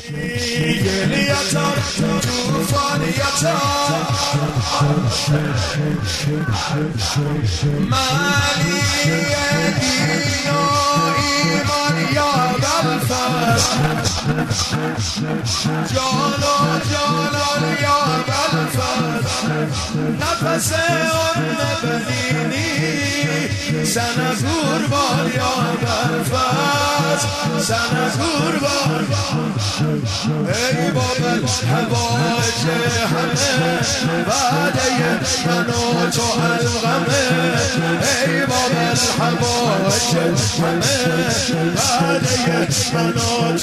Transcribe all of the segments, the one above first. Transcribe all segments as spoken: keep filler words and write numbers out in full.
گلیتان توفانیتان معنی دین و ایمان یا بلفت جان و جانان یا بلفت نفس ام بنینی سنه قربان یا بلفت سنه قربان ای بابل حواج همه وعده من و تو الغمه ای بابل حواج همه وعده من و تو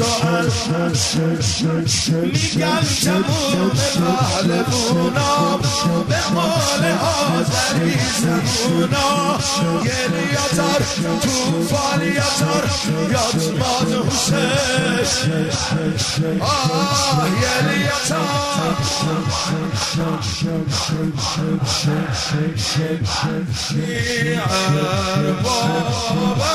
میگم تموم غالبونا به قول آذری زبونا گلیتر توفانیتر یادماد حسین آه گلیتر بیار بابا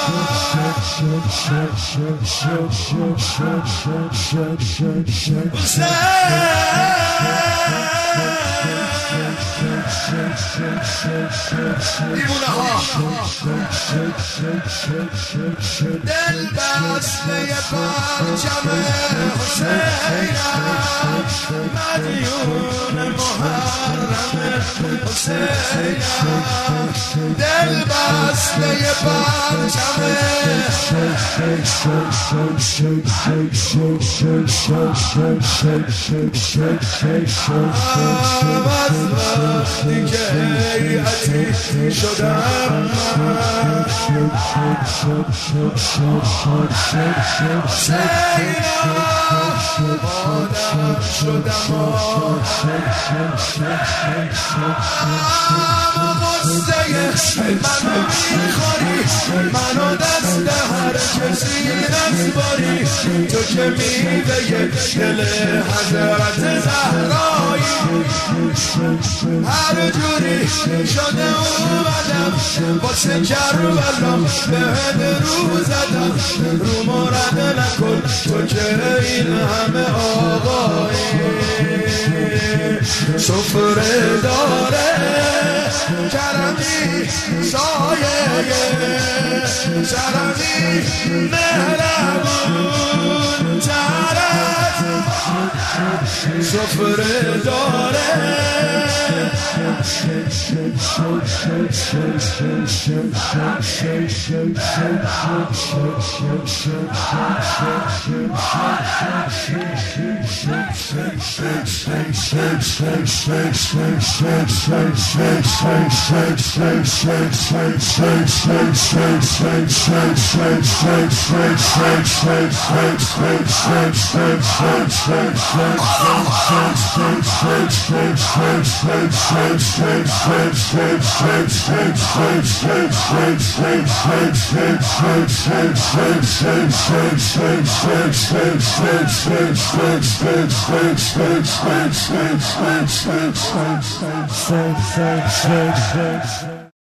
دیوونه ها دل بسته پرچم حسینم مدیون محرم حسینم دل بسته پرچم از وقتی که هیئتی شدم سینا آدم شدم اما غصه منو میخوری منو دست هر کسی نزباری تو که میوه دل حضرت زهرایی هر جوری شده اومدم واسه کربلا بهت رو زدم رو مرد نکن تو که این همه آقایی سفره داره کرمی سایه سرمی مهربون ترد سفره داره